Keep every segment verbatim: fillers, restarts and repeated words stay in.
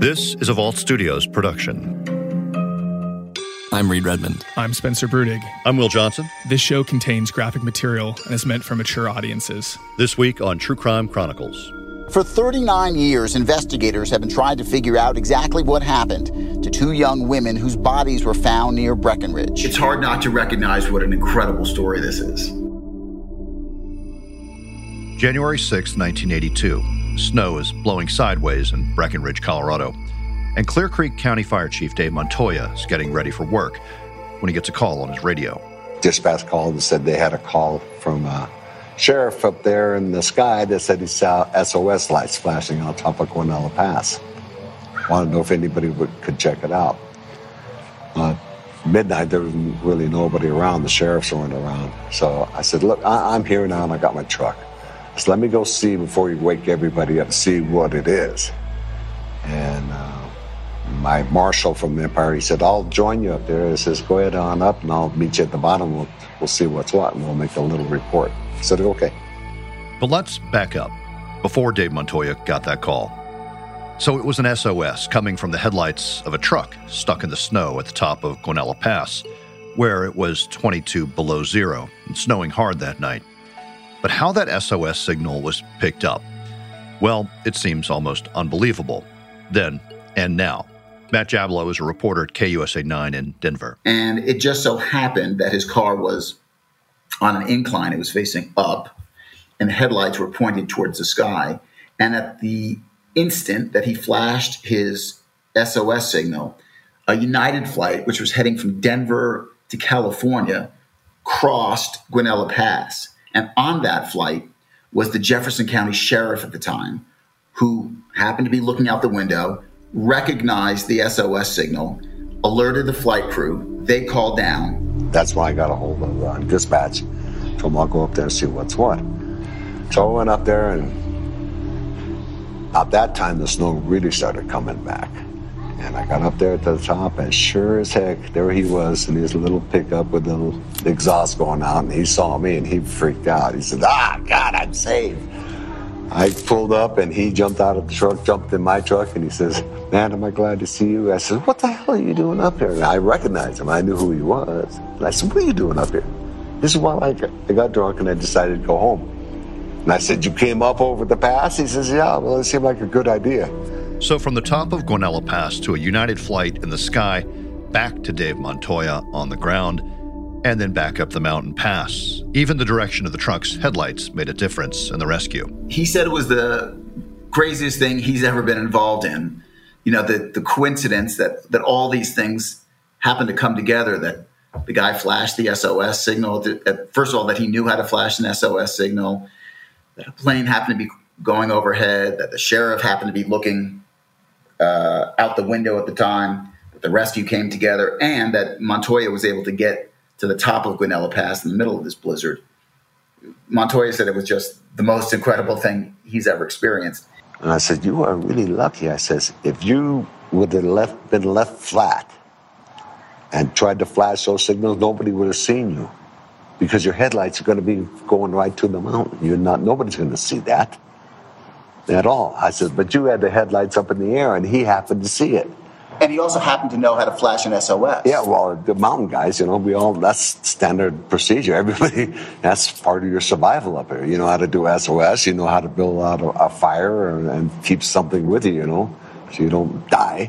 This is a Vault Studios production. I'm Reed Redmond. I'm Spencer Brudig. I'm Will Johnson. This show contains graphic material and is meant for mature audiences. This week on True Crime Chronicles. For thirty-nine years, investigators have been trying to figure out exactly what happened to two young women whose bodies were found near Breckenridge. It's hard not to recognize what an incredible story this is. January sixth, nineteen eighty-two. Snow is blowing sideways in Breckenridge, Colorado. And Clear Creek County Fire Chief Dave Montoya is getting ready for work when he gets a call on his radio. Dispatch called and said they had a call from a sheriff up there in the sky that said he saw S O S lights flashing on top of Guanella Pass. Wanted to know if anybody would, could check it out. Uh, midnight, there was really nobody around. The sheriffs weren't around. So I said, look, I, I'm here now and I got my truck. So let me go see before you wake everybody up, see what it is. And uh, my marshal from the Empire, he said, I'll join you up there. He says, go ahead on up and I'll meet you at the bottom. We'll, we'll see what's what and we'll make a little report. I said, okay. But let's back up before Dave Montoya got that call. So it was an S O S coming from the headlights of a truck stuck in the snow at the top of Guanella Pass, where it was twenty-two below zero and snowing hard that night. But how that S O S signal was picked up, well, it seems almost unbelievable. Then and now. Matt Jablow is a reporter at K U S A nine in Denver. And it just so happened that his car was on an incline. It was facing up, and the headlights were pointed towards the sky. And at the instant that he flashed his S O S signal, a United flight, which was heading from Denver to California, crossed Guanella Pass. And on that flight was the Jefferson County Sheriff at the time, who happened to be looking out the window, recognized the S O S signal, alerted the flight crew. They called down. That's when I got a hold of uh, dispatch. Told them I'll go up there and see what's what. So I went up there, and at that time the snow really started coming back. And I got up there to the top, and sure as heck, there he was in his little pickup with the little exhaust going out, and he saw me, and he freaked out. He said, ah, God, I'm saved. I pulled up, and he jumped out of the truck, jumped in my truck, and he says, man, am I glad to see you? I said, what the hell are you doing up here? And I recognized him. I knew who he was. And I said, what are you doing up here? This is why I got, I got drunk, and I decided to go home. And I said, you came up over the pass? He says, yeah, well, it seemed like a good idea. So from the top of Guanella Pass to a United flight in the sky, back to Dave Montoya on the ground, and then back up the mountain pass. Even the direction of the truck's headlights made a difference in the rescue. He said it was the craziest thing he's ever been involved in. You know, the, the coincidence that, that all these things happened to come together, that the guy flashed the S O S signal. That, first of all, that he knew how to flash an S O S signal, that a plane happened to be going overhead, that the sheriff happened to be looking uh, out the window at the time, that the rescue came together, and that Montoya was able to get to the top of Guanella Pass in the middle of this blizzard. Montoya said it was just the most incredible thing he's ever experienced. And I said, you are really lucky. I says, if you would have left, been left flat and tried to flash those signals, nobody would have seen you, because your headlights are going to be going right to the mountain. You're not, nobody's going to see that at all. I said, but you had the headlights up in the air, and he happened to see it. And he also happened to know how to flash an S O S. Yeah, well, the mountain guys, you know, we all, that's standard procedure. Everybody, that's part of your survival up here. You know how to do S O S, you know how to build out a, a fire and, and keep something with you, you know, so you don't die.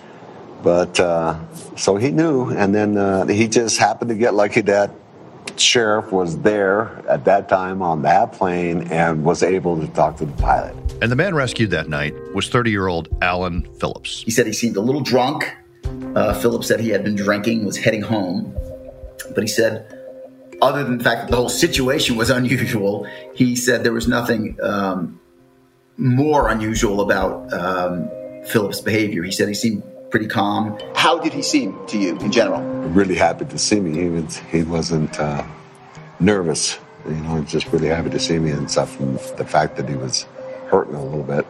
But, uh, so he knew, and then uh, he just happened to get lucky that sheriff was there at that time on that plane and was able to talk to the pilot. And the man rescued that night was thirty-year-old Alan Phillips. He said he seemed a little drunk. Uh, Phillips said he had been drinking, was heading home. But he said, other than the fact that the whole situation was unusual, he said there was nothing um, more unusual about um, Phillips' behavior. He said he seemed pretty calm. How did he seem to you in general? Really happy to see me. He, was, he wasn't uh, nervous. You know, just really happy to see me and stuff. And the fact that he was hurting a little bit.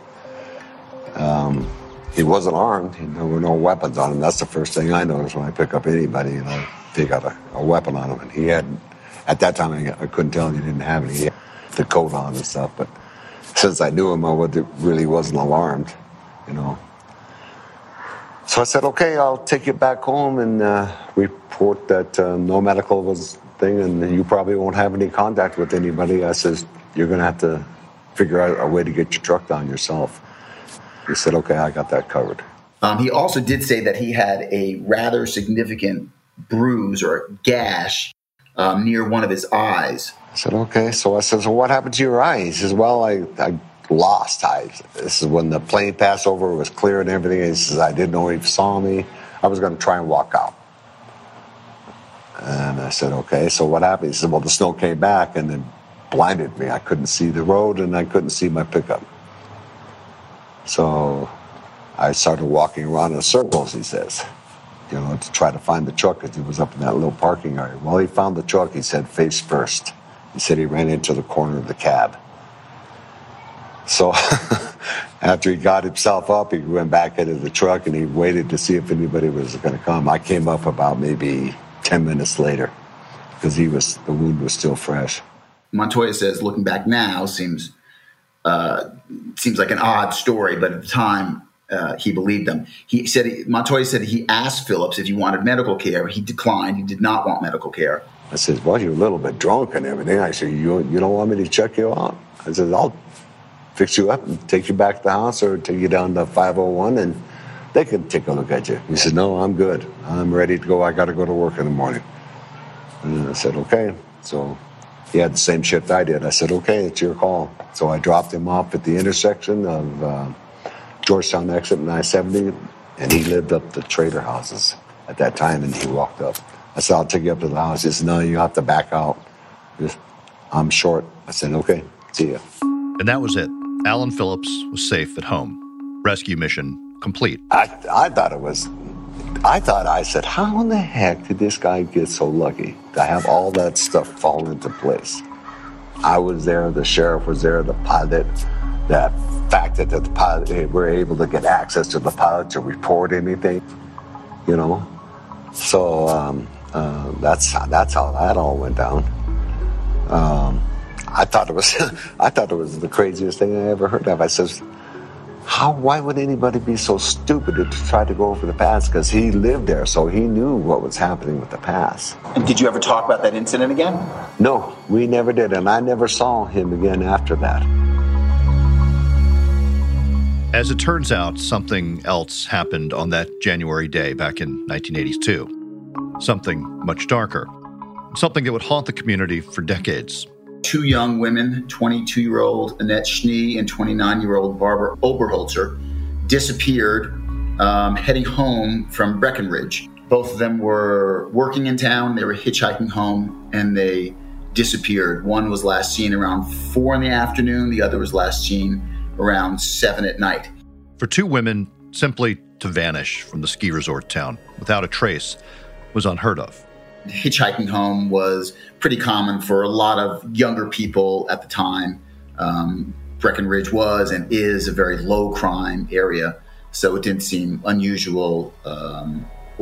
Um, he wasn't armed. There were no weapons on him. That's the first thing I noticed when I pick up anybody. You know, they got a, a weapon on him. And he had, at that time, I, I couldn't tell he didn't have any. He had the coat on and stuff. But since I knew him, I really wasn't alarmed, you know. So I said, okay, I'll take you back home and uh, report that uh, no medical was thing, and you probably won't have any contact with anybody. I says, you're going to have to figure out a way to get your truck down yourself. He said, okay, I got that covered. Um, he also did say that he had a rather significant bruise or gash um, near one of his eyes. I said, okay. So I said, so what happened to your eye? He says, well, I, I lost eyes. This is when the plane passed over, it was clear and everything. He says, I didn't know he saw me. I was going to try and walk out. And I said, okay. So what happened? He said, well, the snow came back and then blinded me. I couldn't see the road and I couldn't see my pickup. So I started walking around in circles, he says, you know, to try to find the truck because he was up in that little parking area. Well, he found the truck, he said, face first. He said he ran into the corner of the cab. So after he got himself up, he went back into the truck and he waited to see if anybody was going to come. I came up about maybe ten minutes later because he was, the wound was still fresh. Montoya says, looking back now, seems uh, seems like an odd story, but at the time, uh, he believed them. He said he, Montoya said he asked Phillips if he wanted medical care. He declined. He did not want medical care. I said, well, you're a little bit drunk and everything. I said, you you don't want me to check you out? I said, I'll fix you up and take you back to the house or take you down to five oh one and they can take a look at you. He said, no, I'm good. I'm ready to go. I got to go to work in the morning. And I said, okay. So he had the same shift I did. I said, okay, it's your call. So I dropped him off at the intersection of uh, Georgetown exit and I seventy, and he lived up the trader houses at that time, and he walked up. I said, I'll take you up to the house. He said, no, you have to back out. Just, I'm short. I said, okay, see ya. And that was it. Alan Phillips was safe at home. Rescue mission complete. I I thought it was, I thought, I said, how in the heck did this guy get so lucky to have all that stuff fall into place? I was there, the sheriff was there, the pilot, the fact that the pilot, we were able to get access to the pilot to report anything, you know? So um, uh, that's, that's how that all went down. Um, I thought it was, I thought it was the craziest thing I ever heard of. I says, how, why would anybody be so stupid to try to go over the pass? Because he lived there, so he knew what was happening with the pass. And did you ever talk about that incident again? No, we never did, and I never saw him again after that. As it turns out, something else happened on that January day back in nineteen eighty-two. Something much darker. Something that would haunt the community for decades. Two young women, twenty-two-year-old Annette Schnee and twenty-nine-year-old Barbara Oberholzer, disappeared um, heading home from Breckenridge. Both of them were working in town. They were hitchhiking home, and they disappeared. One was last seen around four in the afternoon. The other was last seen around seven at night. For two women, simply to vanish from the ski resort town without a trace was unheard of. Hitchhiking home was pretty common for a lot of younger people at the time. Um, Breckenridge was and is a very low crime area, so it didn't seem unusual um,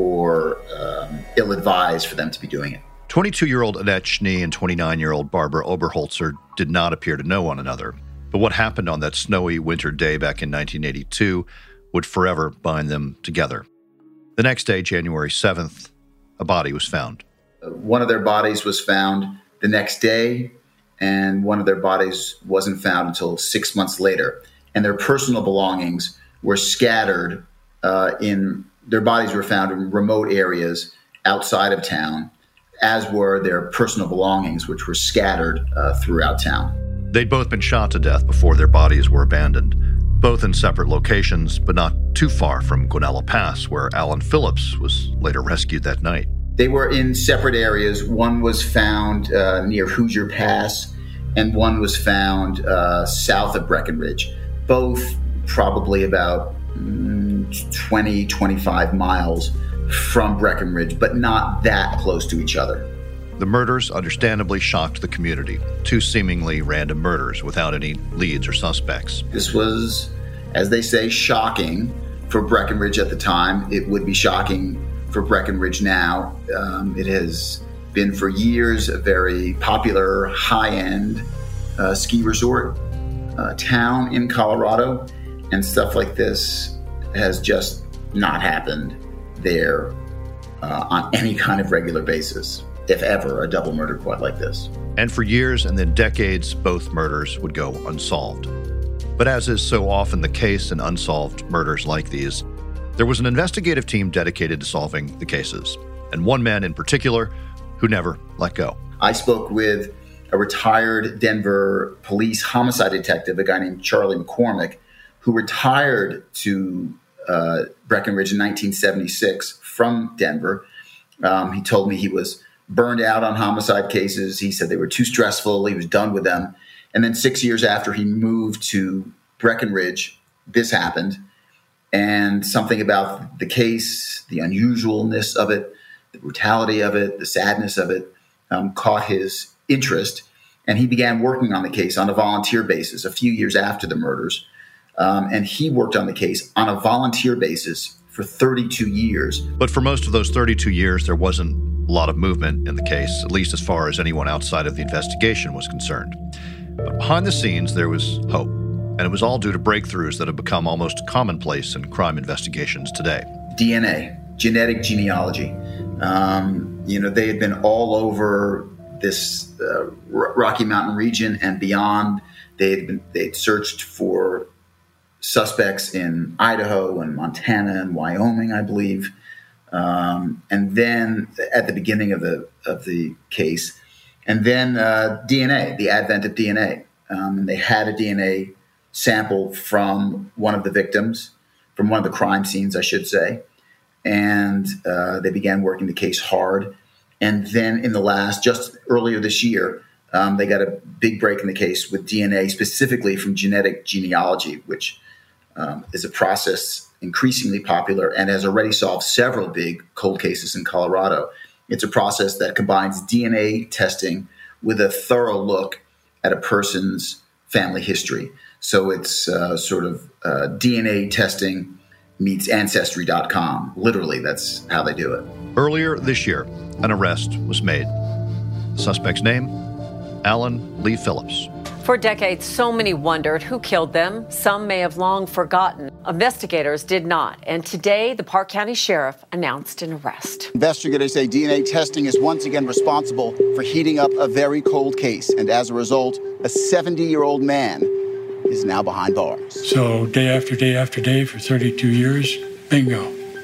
or um, ill-advised for them to be doing it. twenty-two-year-old Annette Schnee and twenty-nine-year-old Barbara Oberholzer did not appear to know one another. But what happened on that snowy winter day back in nineteen eighty-two would forever bind them together. The next day, January seventh, a body was found. One of their bodies was found the next day, and one of their bodies wasn't found until six months later. And their personal belongings were scattered uh, in, their bodies were found in remote areas outside of town, as were their personal belongings, which were scattered uh, throughout town. They'd both been shot to death before their bodies were abandoned, both in separate locations, but not too far from Guanella Pass, where Alan Phillips was later rescued that night. They were in separate areas. One was found uh, near Hoosier Pass, and one was found uh, south of Breckenridge, both probably about mm, twenty, twenty-five miles from Breckenridge, but not that close to each other. The murders understandably shocked the community. Two seemingly random murders without any leads or suspects. This was, as they say, shocking for Breckenridge at the time. It would be shocking for Breckenridge now. Um, it has been for years a very popular, high-end uh, ski resort uh, town in Colorado, and stuff like this has just not happened there uh, on any kind of regular basis, if ever, a double murder quite like this. And for years and then decades, both murders would go unsolved. But as is so often the case in unsolved murders like these, there was an investigative team dedicated to solving the cases, and one man in particular who never let go. I spoke with a retired Denver police homicide detective, a guy named Charlie McCormick, who retired to uh, Breckenridge in nineteen seventy-six from Denver. Um, he told me he was burned out on homicide cases. He said they were too stressful. He was done with them. And then six years after he moved to Breckenridge, this happened. And something about the case, the unusualness of it, the brutality of it, the sadness of it, um, caught his interest. And he began working on the case on a volunteer basis a few years after the murders. Um, and he worked on the case on a volunteer basis for thirty-two years. But for most of those thirty-two years, there wasn't a lot of movement in the case, at least as far as anyone outside of the investigation was concerned. But behind the scenes, there was hope. And it was all due to breakthroughs that have become almost commonplace in crime investigations today. D N A, genetic genealogy. Um, you know, they had been all over this uh, Rocky Mountain region and beyond. They had been, they'd searched for suspects in Idaho and Montana and Wyoming, I believe. Um, and then at the beginning of the of the case, and then uh, D N A, the advent of D N A. Um, and they had a D N A sample from one of the victims, from one of the crime scenes, I should say. And uh, they began working the case hard. And then in the last, just earlier this year, um, they got a big break in the case with D N A, specifically from genetic genealogy, which um, is a process increasingly popular and has already solved several big cold cases in Colorado. It's a process that combines D N A testing with a thorough look at a person's family history. So it's uh, sort of uh, D N A testing meets Ancestry dot com. Literally, that's how they do it. Earlier this year, an arrest was made. The suspect's name, Alan Lee Phillips. For decades, so many wondered who killed them. Some may have long forgotten. Investigators did not. And today, the Park County Sheriff announced an arrest. Investigators say D N A testing is once again responsible for heating up a very cold case. And as a result, a seventy-year-old man is now behind bars. So day after day after day for thirty-two years, bingo.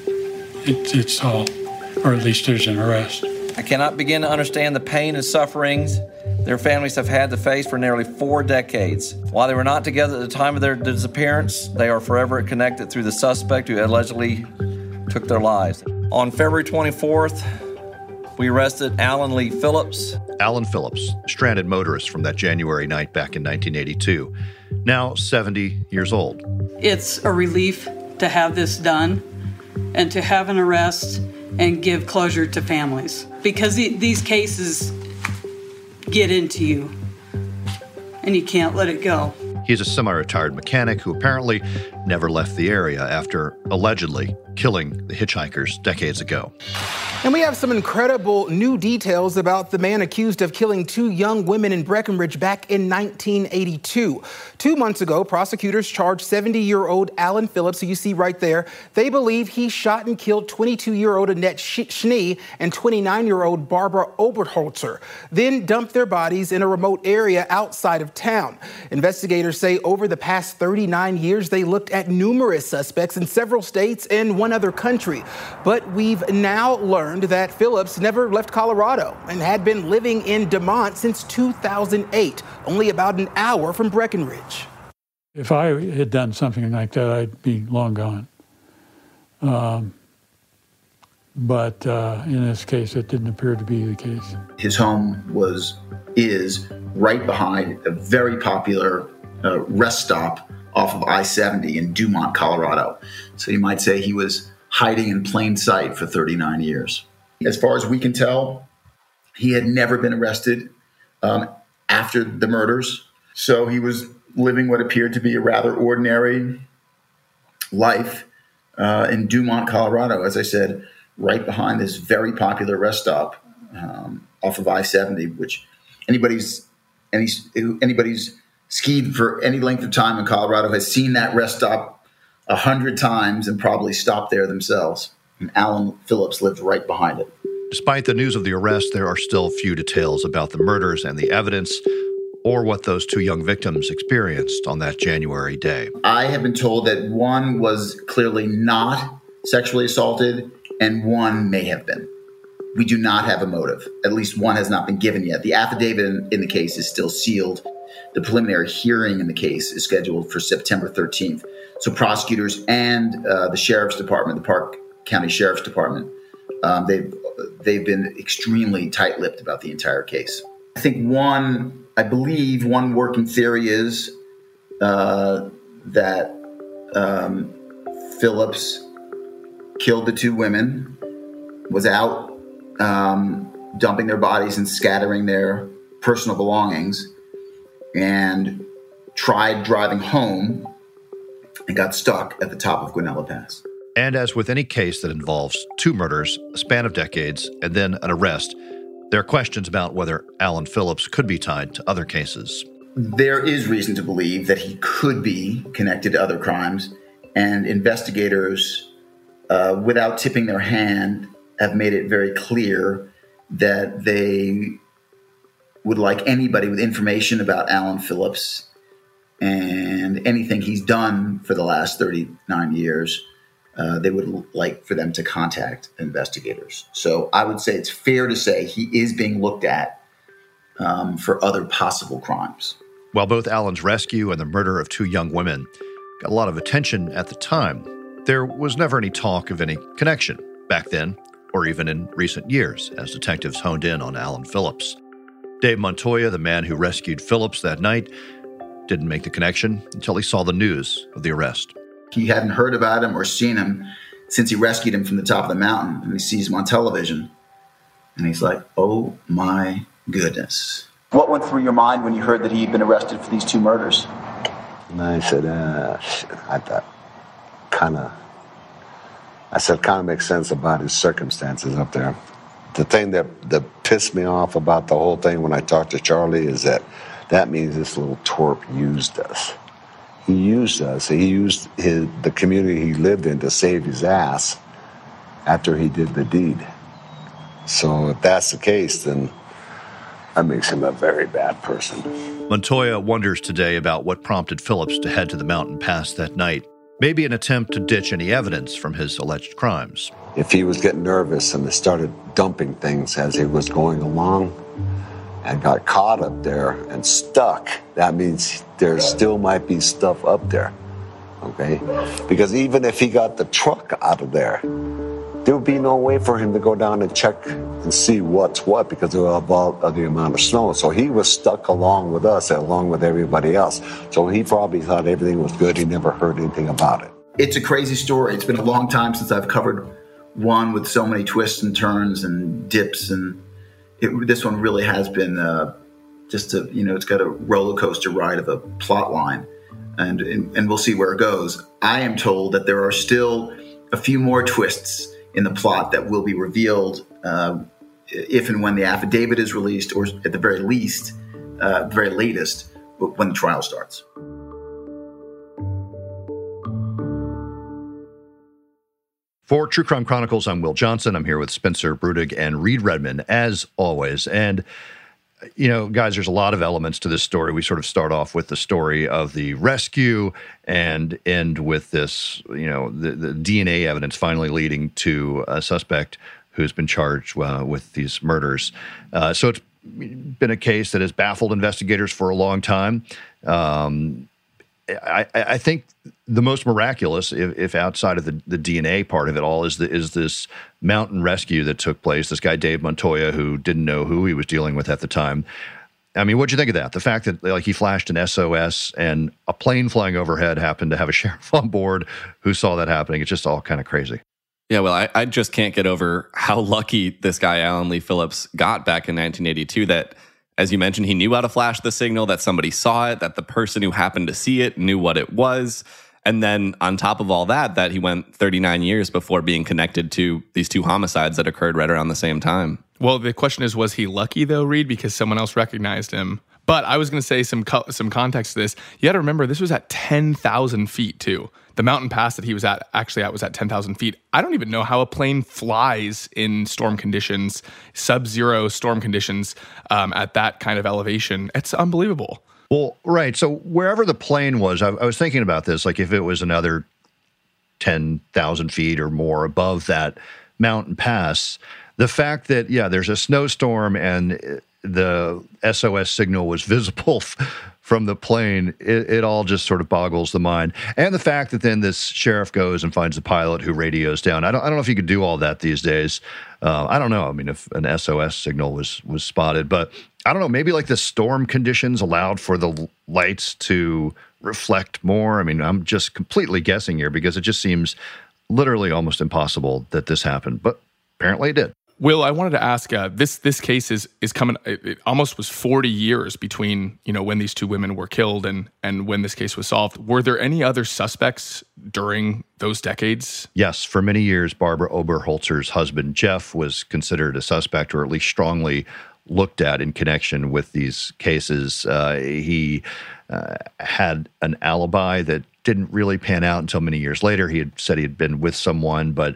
It, it's all, or at least there's an arrest. I cannot begin to understand the pain and sufferings their families have had to face for nearly four decades. While they were not together at the time of their disappearance, they are forever connected through the suspect who allegedly took their lives. On February twenty-fourth, we arrested Alan Lee Phillips. Alan Phillips, stranded motorist from that January night back in nineteen eighty-two, now seventy years old. It's a relief to have this done and to have an arrest and give closure to families, because these cases get into you and you can't let it go. He's a semi-retired mechanic who apparently never left the area after allegedly killing the hitchhikers decades ago. And we have some incredible new details about the man accused of killing two young women in Breckenridge back in nineteen eighty-two. Two months ago, prosecutors charged seventy-year-old Alan Phillips, who you see right there. They believe he shot and killed twenty-two-year-old Annette Schnee and twenty-nine-year-old Barbara Oberholzer, then dumped their bodies in a remote area outside of town. Investigators say over the past thirty-nine years, they looked at numerous suspects in several states and one other country. But we've now learned that Phillips never left Colorado and had been living in DeMont since two thousand eight, only about an hour from Breckenridge. If I had done something like that, I'd be long gone. Um, but uh, in this case, it didn't appear to be the case. His home was, is right behind a very popular uh, rest stop off of I seventy in Dumont, Colorado. So you might say he was hiding in plain sight for thirty-nine years. As far as we can tell, he had never been arrested um, after the murders. So he was living what appeared to be a rather ordinary life uh, in Dumont, Colorado, as I said, right behind this very popular rest stop um, off of I seventy, which anybody's any, anybody's skied for any length of time in Colorado has seen that rest stop a hundred times and probably stopped there themselves. And Alan Phillips lived right behind it. Despite the news of the arrest, there are still few details about the murders and the evidence, or what those two young victims experienced on that January day. I have been told that one was clearly not sexually assaulted and one may have been. We do not have a motive. At least one has not been given yet. The affidavit in, in the case is still sealed. The preliminary hearing in the case is scheduled for September thirteenth. So prosecutors and uh, the Sheriff's Department, the Park County Sheriff's Department, um, they've, they've been extremely tight-lipped about the entire case. I think one, I believe one working theory is uh, that um, Phillips killed the two women, was out um, dumping their bodies and scattering their personal belongings, and tried driving home and got stuck at the top of Guanella Pass. And as with any case that involves two murders, a span of decades, and then an arrest, there are questions about whether Alan Phillips could be tied to other cases. There is reason to believe that he could be connected to other crimes, and investigators, uh, without tipping their hand, have made it very clear that they would like anybody with information about Alan Phillips and anything he's done for the last thirty-nine years, uh, they would like for them to contact investigators. So I would say it's fair to say he is being looked at um, for other possible crimes. While both Alan's rescue and the murder of two young women got a lot of attention at the time, there was never any talk of any connection back then, or even in recent years, as detectives honed in on Alan Phillips. Dave Montoya, the man who rescued Phillips that night, didn't make the connection until he saw the news of the arrest. He hadn't heard about him or seen him since he rescued him from the top of the mountain, and he sees him on television. And he's like, oh my goodness. What went through your mind when you heard that he'd been arrested for these two murders? And I said, uh, shit, I thought, kind of, I said, kind of makes sense about his circumstances up there. The thing that, that pissed me off about the whole thing when I talked to Charlie is that that means this little twerp used us. He used us. He used his, the community he lived in to save his ass after he did the deed. So if that's the case, then that makes him a very bad person. Montoya wonders today about what prompted Phillips to head to the mountain pass that night. Maybe an attempt to ditch any evidence from his alleged crimes. If he was getting nervous and started dumping things as he was going along and got caught up there and stuck, that means there still might be stuff up there, okay? Because even if he got the truck out of there, there would be no way for him to go down and check and see what's what because of all of the amount of snow. So he was stuck along with us, along with everybody else. So he probably thought everything was good. He never heard anything about it. It's a crazy story. It's been a long time since I've covered one with so many twists and turns and dips. And it, this one really has been uh, just a, you know, it's got a roller coaster ride of a plot line. And, and, and we'll see where it goes. I am told that there are still a few more twists in the plot that will be revealed uh, if and when the affidavit is released, or at the very least, uh, very latest, when the trial starts. For True Crime Chronicles, I'm Will Johnson. I'm here with Spencer Brudig and Reed Redmond, as always. And, you know, guys, there's a lot of elements to this story. We sort of start off with the story of the rescue and end with this, you know, the, the D N A evidence finally leading to a suspect who's been charged uh, with these murders. Uh, so it's been a case that has baffled investigators for a long time. Um, I, I think the most miraculous, if, if outside of the, the D N A part of it all, is the, is this mountain rescue that took place. This guy, Dave Montoya, who didn't know who he was dealing with at the time. I mean, what'd you think of that? The fact that like he flashed an S O S and a plane flying overhead happened to have a sheriff on board who saw that happening. It's just all kind of crazy. Yeah, well, I, I just can't get over how lucky this guy, Alan Lee Phillips, got back in nineteen eighty-two that, as you mentioned, he knew how to flash the signal, that somebody saw it, that the person who happened to see it knew what it was. And then on top of all that, that he went thirty-nine years before being connected to these two homicides that occurred right around the same time. Well, the question is, was he lucky though, Reed, because someone else recognized him But I was going to say some co- some context to this. You got to remember, this was at ten thousand feet, too. The mountain pass that he was at, actually at, was at ten thousand feet. I don't even know how a plane flies in storm conditions, sub-zero storm conditions um, at that kind of elevation. It's unbelievable. Well, right. So wherever the plane was, I, I was thinking about this, like if it was another ten thousand feet or more above that mountain pass, the fact that, yeah, there's a snowstorm and the S O S signal was visible f- from the plane, it, it all just sort of boggles the mind. And the fact that then this sheriff goes and finds the pilot who radios down. I don't, I don't know if you could do all that these days. Uh, I don't know. I mean, if an S O S signal was was spotted, but I don't know, maybe like the storm conditions allowed for the lights to reflect more. I mean, I'm just completely guessing here because it just seems literally almost impossible that this happened, but apparently it did. Will, I wanted to ask, uh, this this case is is coming, it, it almost was forty years between, you know, when these two women were killed and and when this case was solved. Were there any other suspects during those decades? Yes, for many years, Barbara Oberholzer's husband, Jeff, was considered a suspect, or at least strongly looked at in connection with these cases. Uh, he uh, had an alibi that didn't really pan out until many years later. He had said he had been with someone, but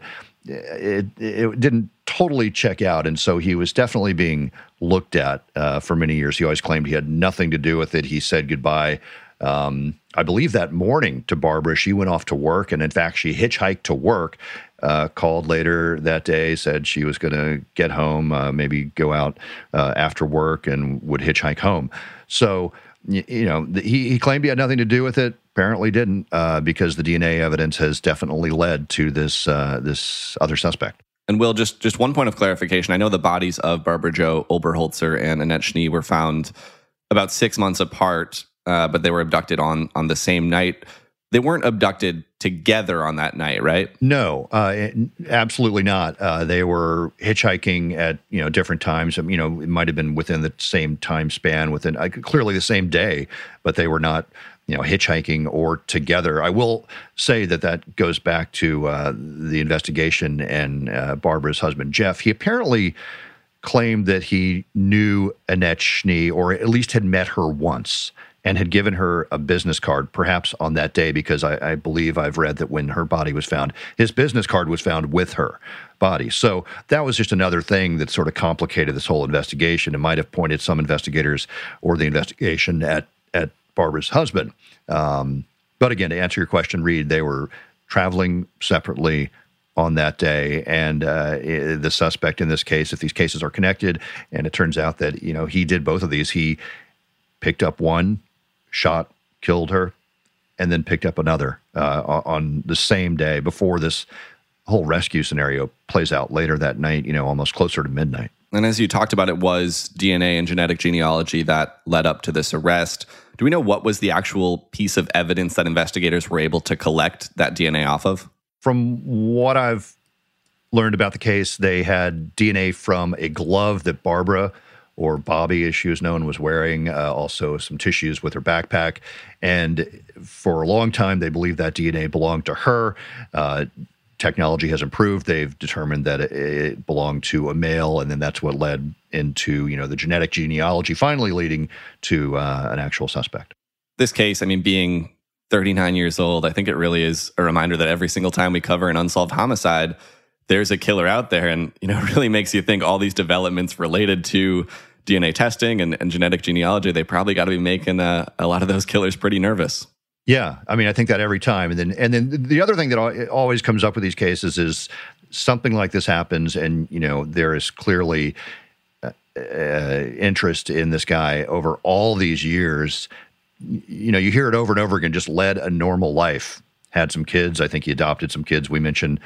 it, it didn't totally check out, and so he was definitely being looked at uh, for many years. He always claimed he had nothing to do with it. He said goodbye, um, I believe, that morning to Barbara. She went off to work, and in fact, she hitchhiked to work, uh, called later that day, said she was going to get home, uh, maybe go out uh, after work, and would hitchhike home. So, you, you know, the, he, he claimed he had nothing to do with it. Apparently didn't, uh, because the D N A evidence has definitely led to this uh, this other suspect. And Will, just just one point of clarification. I know the bodies of Barbara Jo Oberholzer and Annette Schnee were found about six months apart, uh, but they were abducted on on the same night. They weren't abducted together on that night, right? No, uh, it, absolutely not. Uh, they were hitchhiking at you know different times. You know, it might have been within the same time span, within uh, clearly the same day, but they were not, you know, hitchhiking or together. I will say that that goes back to uh, the investigation and uh, Barbara's husband, Jeff. He apparently claimed that he knew Annette Schnee, or at least had met her once, and had given her a business card, perhaps on that day, because I, I believe I've read that when her body was found, his business card was found with her body. So that was just another thing that sort of complicated this whole investigation. It might have pointed some investigators or the investigation at at Barbara's husband. Um, but again, to answer your question, Reed, they were traveling separately on that day. And uh, the suspect in this case, if these cases are connected, and it turns out that, you know, he did both of these, he picked up one, shot, killed her, and then picked up another uh, on the same day before this whole rescue scenario plays out later that night, you know, almost closer to midnight. And as you talked about, it was D N A and genetic genealogy that led up to this arrest. Do we know what was the actual piece of evidence that investigators were able to collect that D N A off of? From what I've learned about the case, they had D N A from a glove that Barbara, or Bobby as she was known, was wearing, uh, also some tissues with her backpack. And for a long time, they believed that D N A belonged to her. Uh, technology has improved. They've determined that it belonged to a male, and then that's what led into, you know, the genetic genealogy, finally leading to uh, an actual suspect. This case, I mean, being thirty-nine years old, I think it really is a reminder that every single time we cover an unsolved homicide, there's a killer out there. And, you know, it really makes you think all these developments related to D N A testing and, and genetic genealogy, they probably got to be making uh, a lot of those killers pretty nervous. Yeah, I mean, I think that every time. And then and then the other thing that always comes up with these cases is something like this happens, and, you know, there is clearly uh, uh, interest in this guy over all these years. You know, you hear it over and over again, just led a normal life, had some kids. I think he adopted some kids, we mentioned.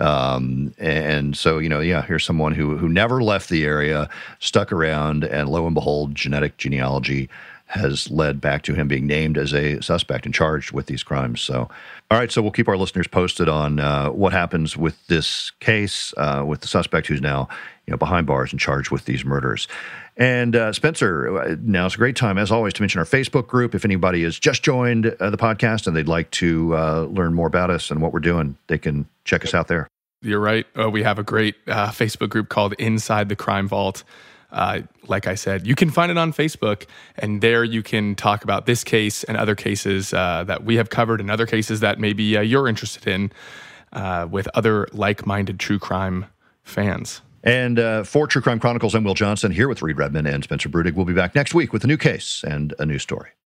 Um, and so, you know, yeah, here's someone who who never left the area, stuck around, and lo and behold, genetic genealogy has led back to him being named as a suspect and charged with these crimes. So, all right, so we'll keep our listeners posted on uh, what happens with this case, uh, with the suspect who's now, you know, behind bars and charged with these murders. And uh, Spencer, now's a great time, as always, to mention our Facebook group. If anybody has just joined uh, the podcast and they'd like to uh, learn more about us and what we're doing, they can check us out there. You're right. Uh, we have a great uh, Facebook group called Inside the Crime Vault. Uh, like I said, you can find it on Facebook, and there you can talk about this case and other cases uh, that we have covered and other cases that maybe uh, you're interested in uh, with other like-minded true crime fans. And uh, for True Crime Chronicles, I'm Will Johnson here with Reed Redman and Spencer Brudig. We'll be back next week with a new case and a new story.